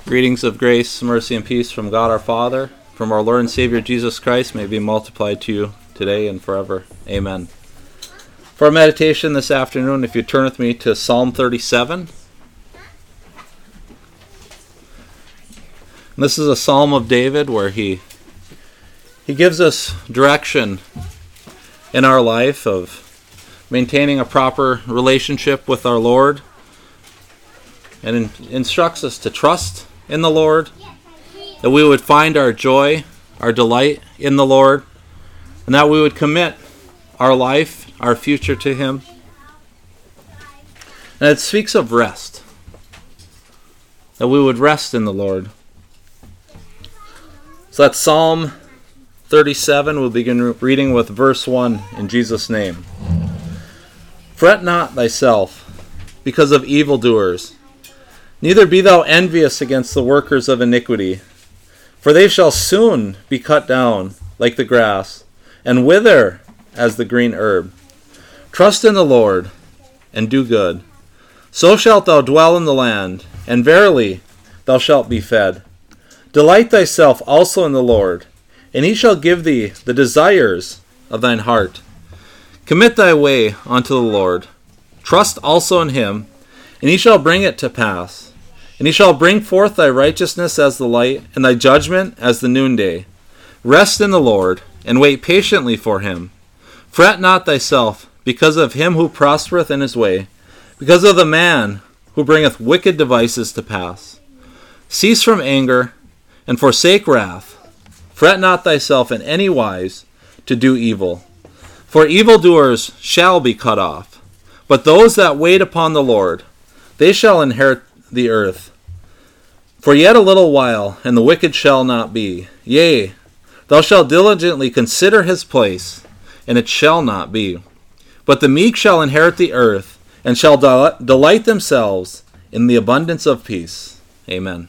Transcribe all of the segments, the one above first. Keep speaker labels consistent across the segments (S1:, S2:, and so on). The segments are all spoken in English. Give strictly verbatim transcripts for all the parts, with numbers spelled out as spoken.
S1: Greetings of grace, mercy, and peace from God our Father, from our Lord and Savior Jesus Christ, may be multiplied to you today and forever. Amen. For our meditation this afternoon, if you turn with me to Psalm thirty-seven. This is a psalm of David where he he gives us direction in our life of maintaining a proper relationship with our Lord, and in, instructs us to trust in the Lord, that we would find our joy, our delight in the Lord, and that we would commit our life, our future to Him. And it speaks of rest, that we would rest in the Lord. So that's Psalm thirty-seven. We'll begin reading with verse one in Jesus' name. Fret not thyself because of evildoers, neither be thou envious against the workers of iniquity, for they shall soon be cut down like the grass, and wither as the green herb. Trust in the Lord, and do good. So shalt thou dwell in the land, and verily thou shalt be fed. Delight thyself also in the Lord, and he shall give thee the desires of thine heart. Commit thy way unto the Lord. Trust also in him, and he shall bring it to pass. And he shall bring forth thy righteousness as the light, and thy judgment as the noonday. Rest in the Lord, and wait patiently for him. Fret not thyself because of him who prospereth in his way, because of the man who bringeth wicked devices to pass. Cease from anger, and forsake wrath. Fret not thyself in any wise to do evil. For evildoers shall be cut off, but those that wait upon the Lord, they shall inherit the earth. For yet a little while, and the wicked shall not be. Yea, thou shalt diligently consider his place, and it shall not be. But the meek shall inherit the earth, and shall del- delight themselves in the abundance of peace. Amen.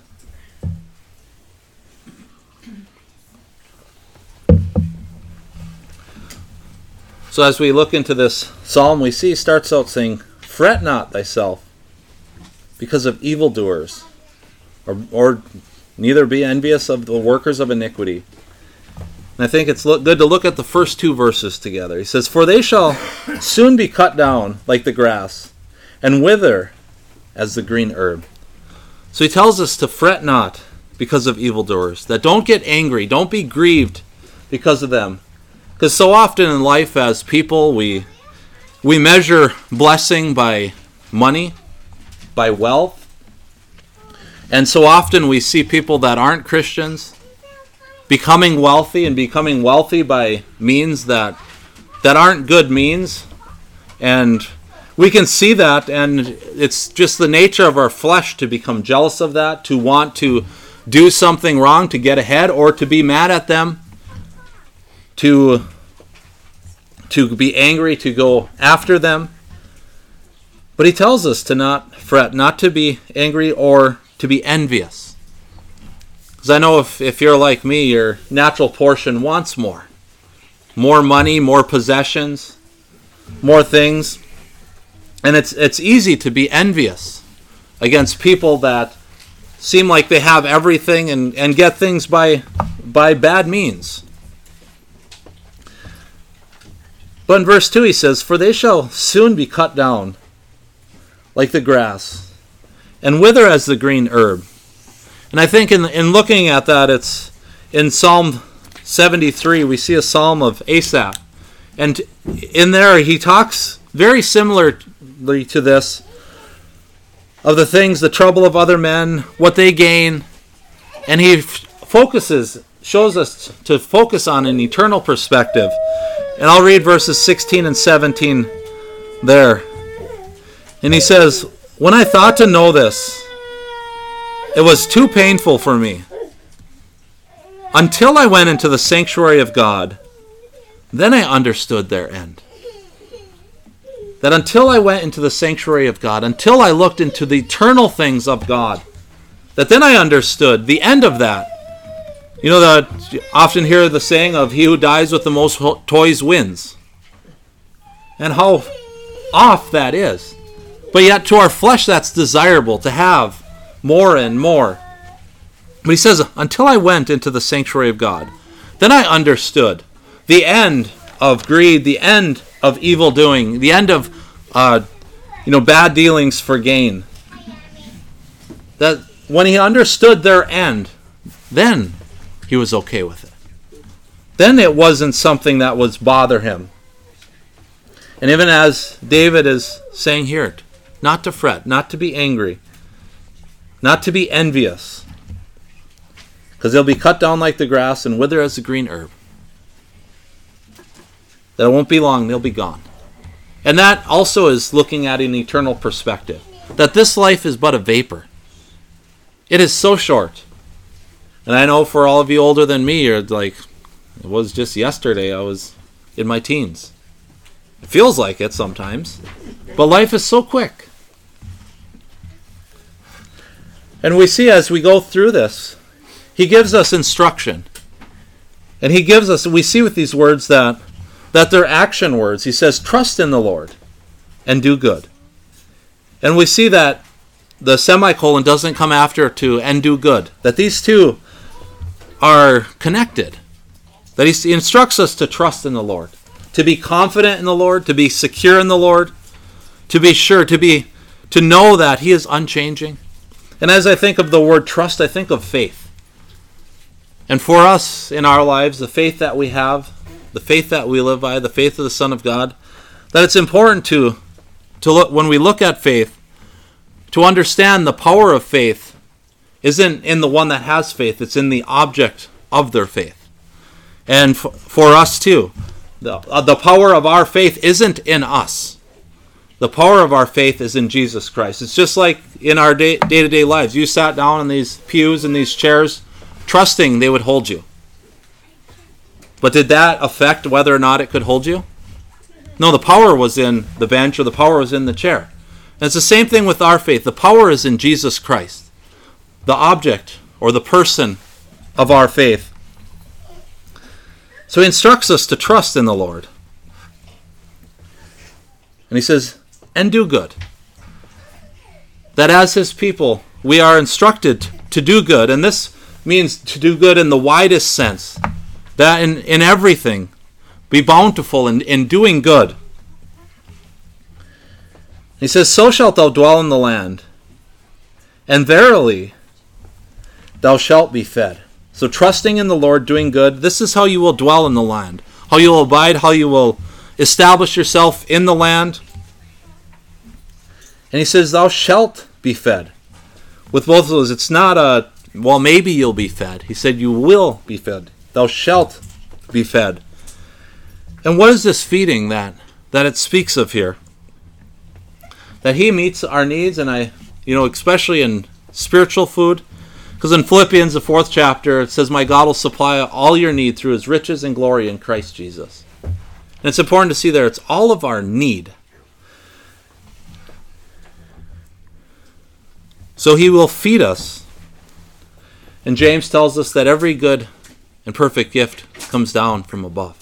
S1: So as we look into this psalm, we see it starts out saying, Fret not thyself because of evildoers, or, or neither be envious of the workers of iniquity. And I think it's look, good to look at the first two verses together. He says, For they shall soon be cut down like the grass, and wither as the green herb. So he tells us to fret not because of evildoers, that don't get angry, don't be grieved because of them. Because so often in life as people, we we measure blessing by money, by wealth. And so often we see people that aren't Christians becoming wealthy and becoming wealthy by means that that aren't good means. And we can see that, and it's just the nature of our flesh to become jealous of that, to want to do something wrong to get ahead, or to be mad at them, to, to be angry, to go after them. But he tells us to not fret, not to be angry or to be envious. Because I know if, if you're like me, your natural portion wants more. More money, more possessions, more things. And it's it's easy to be envious against people that seem like they have everything and, and get things by by bad means. But in verse two he says, For they shall soon be cut down like the grass, and wither as the green herb. And I think in in looking at that, it's in Psalm seventy-three, we see a psalm of Asaph. And in there he talks very similarly to this, of the things, the trouble of other men, what they gain. And he f- focuses, shows us to focus on an eternal perspective. And I'll read verses sixteen and seventeen there. And he says, When I thought to know this, it was too painful for me. Until I went into the sanctuary of God, then I understood their end. That until I went into the sanctuary of God, until I looked into the eternal things of God, that then I understood the end of that. You know, that you often hear the saying of he who dies with the most toys wins. And how off that is. But yet to our flesh that's desirable, to have more and more. But he says, until I went into the sanctuary of God, then I understood the end of greed, the end of evil doing, the end of uh, you know, bad dealings for gain. That when he understood their end, then he was okay with it. Then it wasn't something that was bother him. And even as David is saying here, not to fret, not to be angry, not to be envious, because they'll be cut down like the grass and wither as the green herb. That it won't be long, they'll be gone. And that also is looking at an eternal perspective. That this life is but a vapor. It is so short. And I know for all of you older than me, you're like, it was just yesterday I was in my teens. It feels like it sometimes. But life is so quick. And we see as we go through this, he gives us instruction. And he gives us, we see with these words that, that they're action words. He says, trust in the Lord and do good. And we see that the semicolon doesn't come after to and do good. That these two are connected. That he instructs us to trust in the Lord. To be confident in the Lord. To be secure in the Lord. To be sure. To be, to know that he is unchanging. And as I think of the word trust, I think of faith. And for us in our lives, the faith that we have, the faith that we live by, the faith of the Son of God, that it's important to, to look, when we look at faith, to understand the power of faith isn't in the one that has faith, it's in the object of their faith. And f- for us too, the, uh, the power of our faith isn't in us. The power of our faith is in Jesus Christ. It's just like in our day, day-to-day lives. You sat down in these pews and these chairs, trusting they would hold you. But did that affect whether or not it could hold you? No, the power was in the bench or the power was in the chair. And it's the same thing with our faith. The power is in Jesus Christ, the object or the person of our faith. So he instructs us to trust in the Lord. And he says, and do good. That as his people, we are instructed to do good. And this means to do good in the widest sense. That in, in everything, be bountiful in, in doing good. He says, so shalt thou dwell in the land, and verily thou shalt be fed. So trusting in the Lord, doing good, this is how you will dwell in the land. How you will abide, how you will establish yourself in the land. And he says, thou shalt be fed. With both of those, it's not a, well, maybe you'll be fed. He said, you will be fed. Thou shalt be fed. And what is this feeding that, that it speaks of here? That he meets our needs, and I, you know, especially in spiritual food. Because in Philippians, the fourth chapter, it says, my God will supply all your need through his riches and glory in Christ Jesus. And it's important to see there, it's all of our need. So he will feed us. And James tells us that every good and perfect gift comes down from above.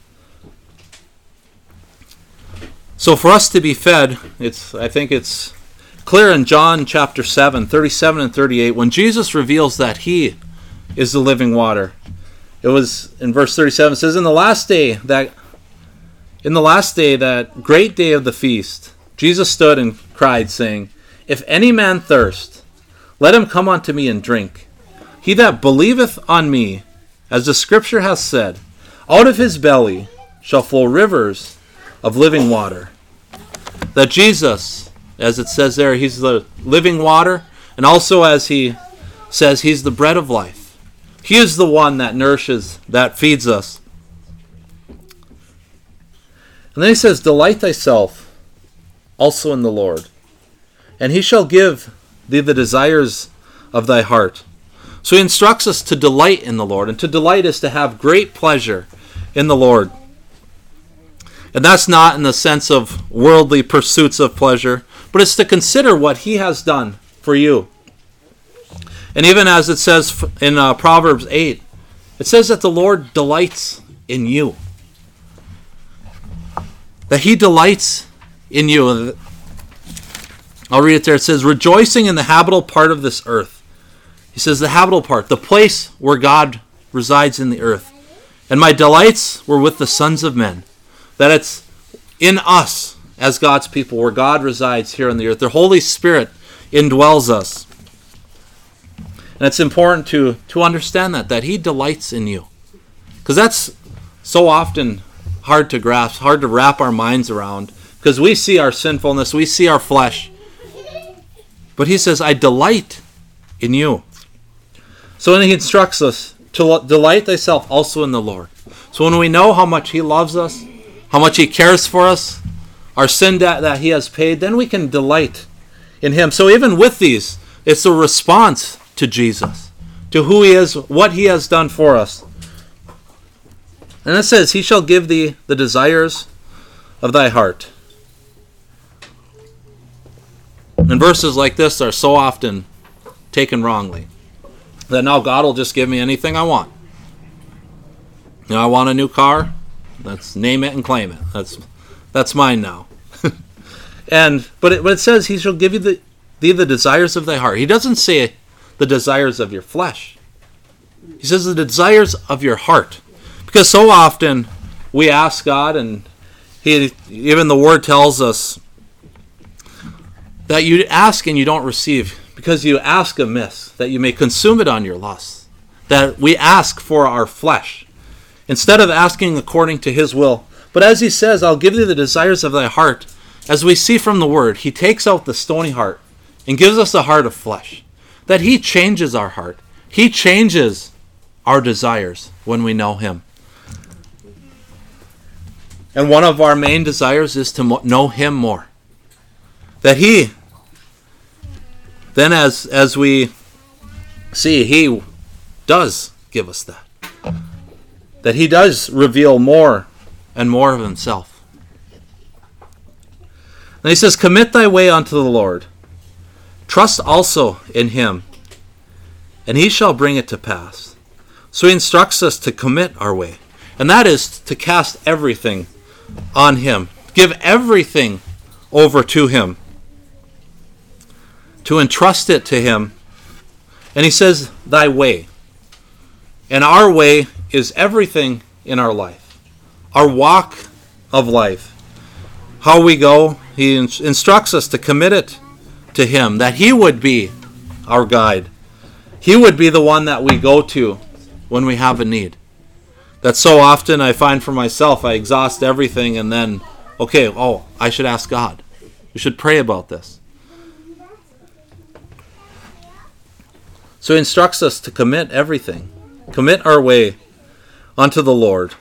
S1: So for us to be fed, it's I think it's clear in John chapter seven, thirty-seven and thirty-eight, when Jesus reveals that he is the living water. It was in verse thirty-seven, it says, In the last day that in the last day, that great day of the feast, Jesus stood and cried, saying, If any man thirst, let him come unto me and drink. He that believeth on me, as the scripture hath said, out of his belly shall flow rivers of living water. That Jesus, as it says there, he's the living water, and also as he says, he's the bread of life. He is the one that nourishes, that feeds us. And then he says, Delight thyself also in the Lord, and he shall give thee the desires of thy heart. So he instructs us to delight in the Lord, and to delight is to have great pleasure in the Lord. And that's not in the sense of worldly pursuits of pleasure, but it's to consider what he has done for you. And even as it says in uh, Proverbs eight, it says that the Lord delights in you. That he delights in you. I'll read it there. It says, Rejoicing in the habitable part of this earth, He says the habitable part, the place where God resides in the earth. And my delights were with the sons of men. That it's in us as God's people where God resides here on the earth. The Holy Spirit indwells us. And it's important to, to understand that, that he delights in you. Because that's so often hard to grasp, hard to wrap our minds around. Because we see our sinfulness, we see our flesh. But he says, I delight in you. So then he instructs us to delight thyself also in the Lord. So when we know how much he loves us, how much he cares for us, our sin debt that he has paid, then we can delight in him. So even with these, it's a response to Jesus, to who he is, what he has done for us. And it says, he shall give thee the desires of thy heart. And verses like this are so often taken wrongly. That now God will just give me anything I want. You know, I want a new car. Let's name it and claim it. That's that's mine now. and but it, but it says he shall give you the thee the desires of thy heart. He doesn't say the desires of your flesh. He says the desires of your heart. Because so often we ask God, and he even the word tells us that you ask and you don't receive. Because you ask amiss, that you may consume it on your lusts. That we ask for our flesh, instead of asking according to his will. But as he says, I'll give thee the desires of thy heart. As we see from the word, he takes out the stony heart and gives us a heart of flesh. That he changes our heart. He changes our desires when we know him. And one of our main desires is to know him more. That he... Then as as we see, he does give us that. That he does reveal more and more of himself. And he says, commit thy way unto the Lord. Trust also in him, and he shall bring it to pass. So he instructs us to commit our way. And that is to cast everything on him. Give everything over to him. To entrust it to him. And he says, thy way. And our way is everything in our life. Our walk of life. How we go. He instructs us to commit it to him. That he would be our guide. He would be the one that we go to when we have a need. That so often I find for myself, I exhaust everything and then, okay, oh, I should ask God. We should pray about this. So he instructs us to commit everything. Commit our way unto the Lord.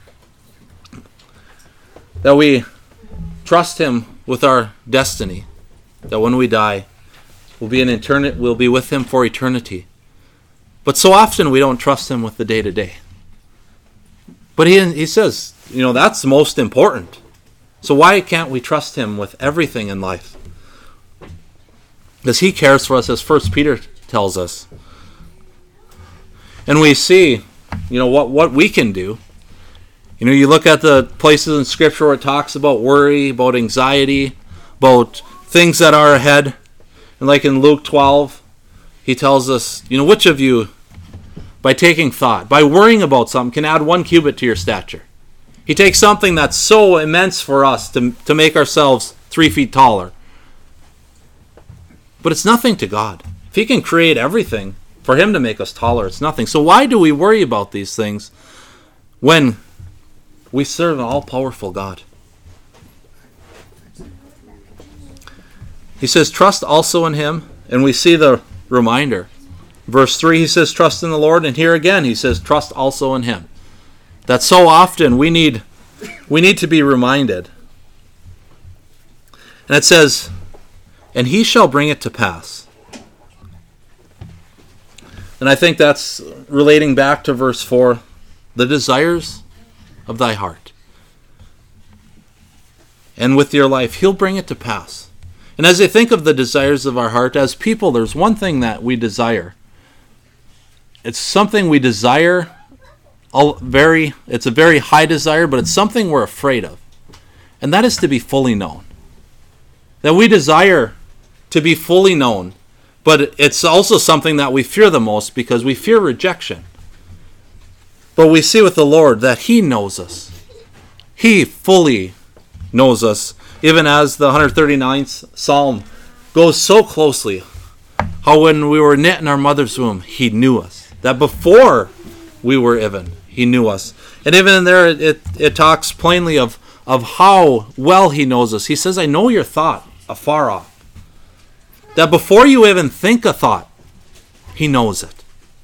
S1: That we trust him with our destiny. That when we die, we'll be in eternity, we'll be with him for eternity. But so often we don't trust him with the day-to-day. But he, he says, you know, that's most important. So why can't we trust him with everything in life? Because he cares for us, as First Peter tells us. And we see, you know, what, what we can do. You know, you look at the places in Scripture where it talks about worry, about anxiety, about things that are ahead. And like in Luke twelve, he tells us, you know, which of you, by taking thought, by worrying about something, can add one cubit to your stature? He takes something that's so immense for us to, to make ourselves three feet taller. But it's nothing to God. If he can create everything, for him to make us taller, it's nothing. So why do we worry about these things when we serve an all-powerful God? He says, trust also in him. And we see the reminder. Verse three, he says, trust in the Lord. And here again, he says, trust also in him. That so often we need, we need to be reminded. And it says, and he shall bring it to pass. And I think that's relating back to verse four, the desires of thy heart. And with your life, he'll bring it to pass. And as I think of the desires of our heart, as people, there's one thing that we desire. It's something we desire, very. It's a very high desire, but it's something we're afraid of. And that is to be fully known. That we desire to be fully known. But it's also something that we fear the most because we fear rejection. But we see with the Lord that He knows us. He fully knows us. Even as the one hundred thirty-ninth Psalm goes so closely. How when we were knit in our mother's womb, He knew us. That before we were even, He knew us. And even in there, it, it talks plainly of, of how well He knows us. He says, I know your thought afar off. That before you even think a thought, He knows it.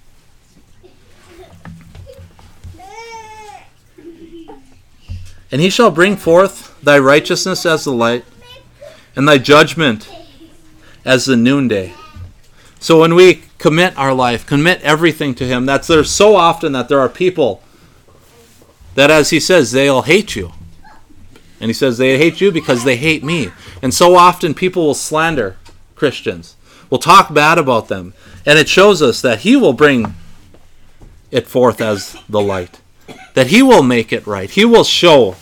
S1: And He shall bring forth thy righteousness as the light, and thy judgment as the noonday. So when we commit our life, commit everything to Him, that's there's so often that there are people that, as He says, they'll hate you. And He says they hate you because they hate me. And so often people will slander Christians, will talk bad about them. And it shows us that He will bring it forth as the light. That He will make it right. He will show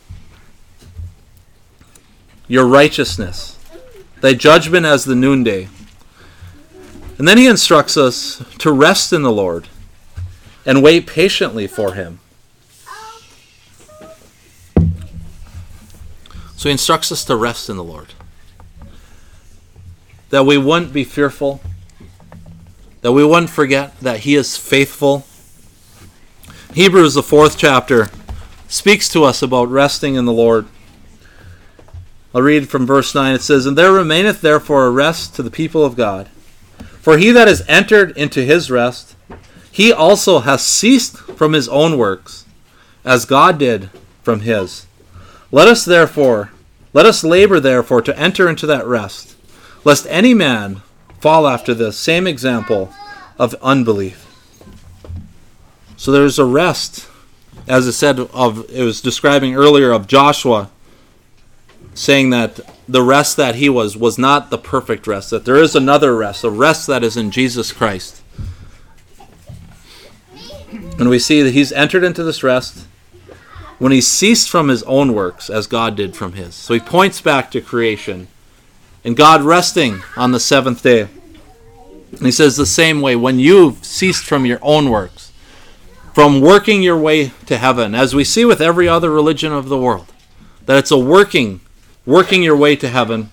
S1: your righteousness, thy judgment as the noonday. And then He instructs us to rest in the Lord and wait patiently for Him. So He instructs us to rest in the Lord. That we wouldn't be fearful. That we wouldn't forget that He is faithful. Hebrews, the fourth chapter, speaks to us about resting in the Lord. I'll read from verse nine. It says, And there remaineth therefore a rest to the people of God. For he that is entered into his rest, he also hath ceased from his own works, as God did from his. Let us therefore, let us labor therefore to enter into that rest, lest any man fall after the same example of unbelief. So there's a rest, as it said of, it was describing earlier of Joshua, saying that the rest that he was was not the perfect rest, that there is another rest, a rest that is in Jesus Christ. And we see that he's entered into this rest when he ceased from his own works, as God did from his. So he points back to creation and God resting on the seventh day. And he says the same way, when you've ceased from your own works, from working your way to heaven, as we see with every other religion of the world, that it's a working working your way to heaven,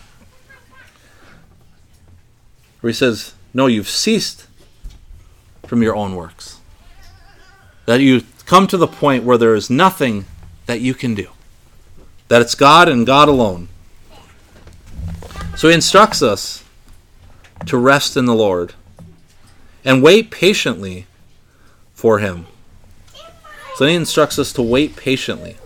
S1: where he says, no, you've ceased from your own works. That you come to the point where there is nothing that you can do. That it's God and God alone. So he instructs us to rest in the Lord and wait patiently for Him. So he instructs us to wait patiently.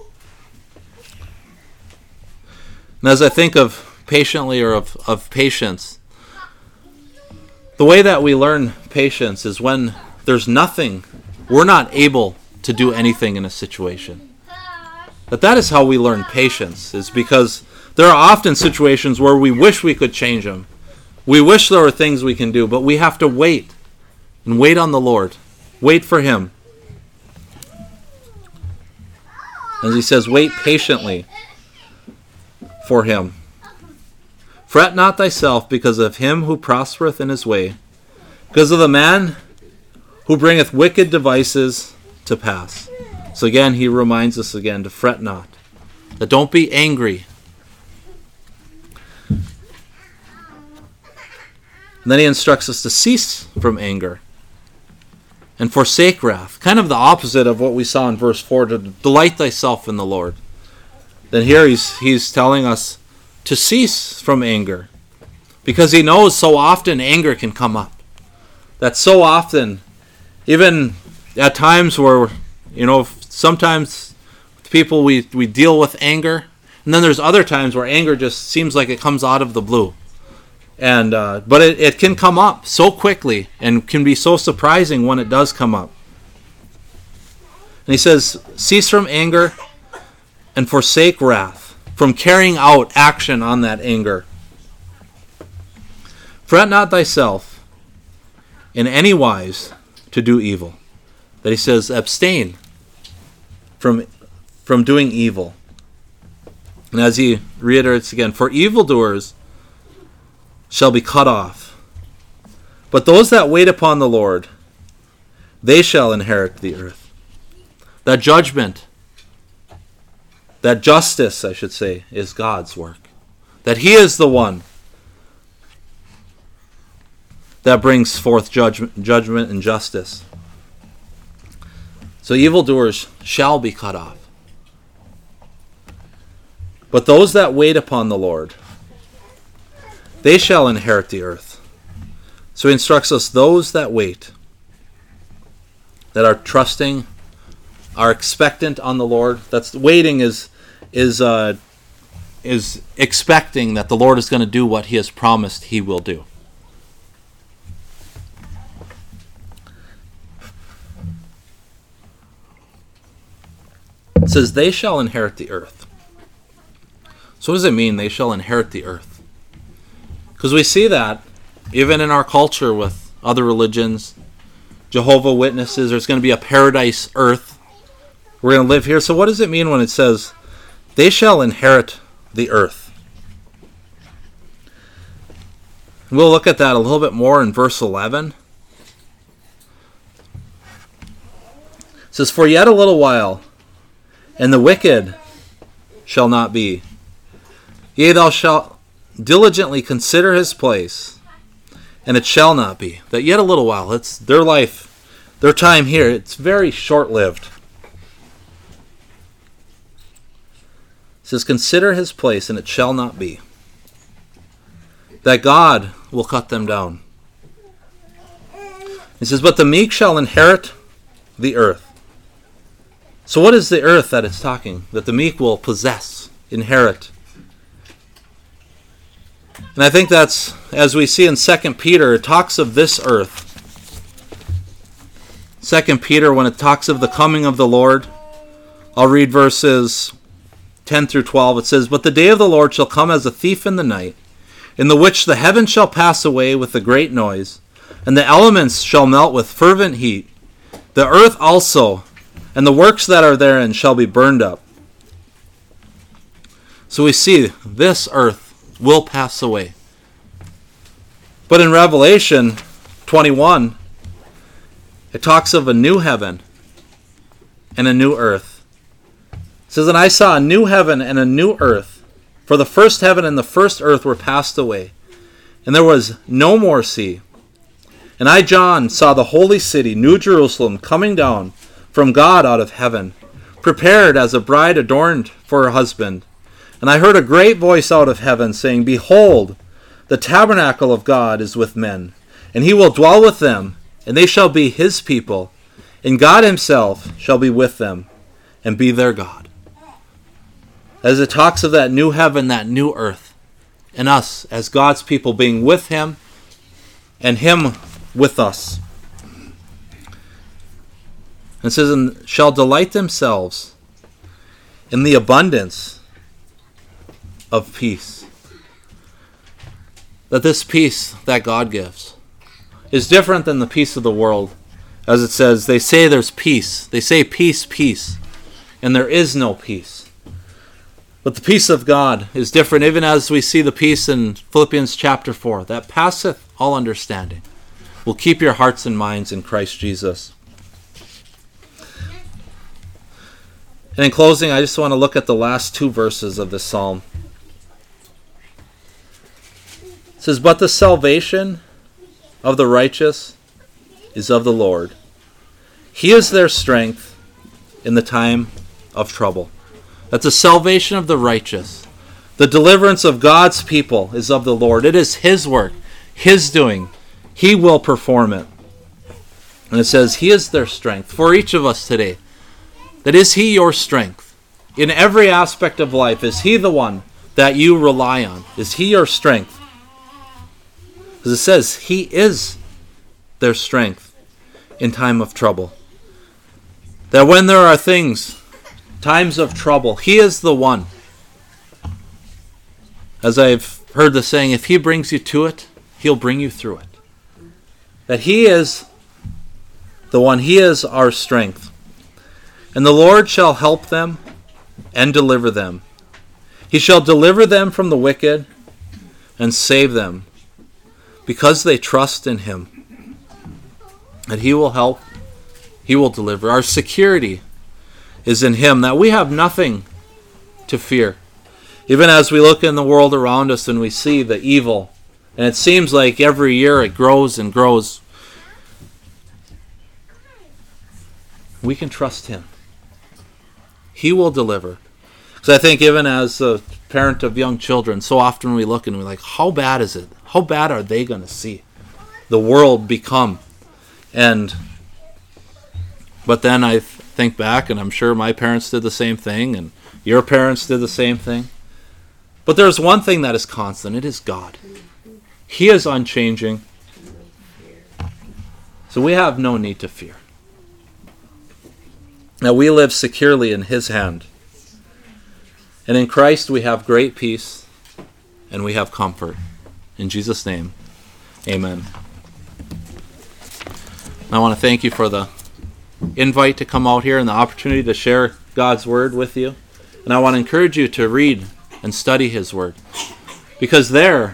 S1: And as I think of patiently or of, of patience, the way that we learn patience is when there's nothing, we're not able to do anything in a situation. But that is how we learn patience, is because there are often situations where we wish we could change them. We wish there were things we can do, but we have to wait and wait on the Lord. Wait for Him. As he says, wait patiently for Him. Fret not thyself because of him who prospereth in his way, because of the man who bringeth wicked devices to pass. So again, he reminds us again to fret not. That don't be angry. And then he instructs us to cease from anger and forsake wrath. Kind of the opposite of what we saw in verse four, to delight thyself in the Lord. Then here he's he's telling us to cease from anger, because he knows so often anger can come up. That so often, even at times where, you know, sometimes people we, we deal with anger, and then there's other times where anger just seems like it comes out of the blue. And uh, but it, it can come up so quickly and can be so surprising when it does come up. And he says, cease from anger and forsake wrath, from carrying out action on that anger. Fret not thyself in any wise to do evil. That he says, abstain from, from doing evil. And as he reiterates again, for evildoers shall be cut off, But those that wait upon the Lord, they shall inherit the earth. That judgment, that justice, I should say, is God's work. That he is the one that brings forth judgment, judgment and justice. So evildoers shall be cut off. But those that wait upon the Lord, they shall inherit the earth. So he instructs us, those that wait, that are trusting, are expectant on the Lord. That's waiting is is uh, is expecting that the Lord is going to do what he has promised he will do. It says, they shall inherit the earth. So what does it mean, they shall inherit the earth? Because we see that even in our culture with other religions, Jehovah's Witnesses, there's going to be a paradise earth. We're going to live here. So what does it mean when it says, they shall inherit the earth? We'll look at that a little bit more in verse eleven. It says, for yet a little while, and the wicked shall not be. Yea, thou shalt diligently consider his place, and it shall not be. That yet a little while, it's their life, their time here, it's very short-lived. It says, consider his place, and it shall not be. That God will cut them down. He says, but the meek shall inherit the earth. So what is the earth that it's talking? That the meek will possess, inherit. And I think that's, as we see in Second Peter, it talks of this earth. Second Peter, when it talks of the coming of the Lord, I'll read verses ten through twelve. It says, but the day of the Lord shall come as a thief in the night, in the which the heavens shall pass away with a great noise, and the elements shall melt with fervent heat. The earth also, and the works that are therein shall be burned up. So we see this earth will pass away. But in Revelation twenty-one, it talks of a new heaven and a new earth. It says, and I saw a new heaven and a new earth, for the first heaven and the first earth were passed away, and there was no more sea. And I, John, saw the holy city, New Jerusalem, coming down from God out of heaven, prepared as a bride adorned for her husband. And I heard a great voice out of heaven, saying, behold, the tabernacle of God is with men, and he will dwell with them, and they shall be his people, and God himself shall be with them, and be their God. As it talks of that new heaven, that new earth, and us as God's people being with him, and him with us. And it says, and shall delight themselves in the abundance of peace. That this peace that God gives is different than the peace of the world. As it says, they say there's peace. They say peace, peace. And there is no peace. But the peace of God is different, even as we see the peace in Philippians chapter four. That passeth all understanding. Will keep your hearts and minds in Christ Jesus. And in closing, I just want to look at the last two verses of this psalm. It says, but the salvation of the righteous is of the Lord. He is their strength in the time of trouble. That the salvation of the righteous, the deliverance of God's people is of the Lord. It is his work, his doing. He will perform it. And it says, he is their strength. For each of us today, that is he your strength? In every aspect of life, is he the one that you rely on? Is he your strength? As it says, he is their strength in time of trouble. That when there are things, times of trouble, he is the one. As I've heard the saying, if he brings you to it, he'll bring you through it. That he is the one, he is our strength. And the Lord shall help them and deliver them. He shall deliver them from the wicked and save them, because they trust in him. that he will help, he will deliver. Our security is in him, that we have nothing to fear. Even as we look in the world around us and we see the evil, and it seems like every year it grows and grows, we can trust him. He will deliver. Because I think even as a parent of young children, so often we look and we're like, how bad is it? How bad are they going to see the world become? And but then I think back, and I'm sure my parents did the same thing, and your parents did the same thing. But there's one thing that is constant. It is God. He is unchanging. So we have no need to fear. Now we live securely in his hand. And in Christ we have great peace and we have comfort. In Jesus' name, amen. I want to thank you for the invite to come out here and the opportunity to share God's word with you. And I want to encourage you to read and study his word. Because there,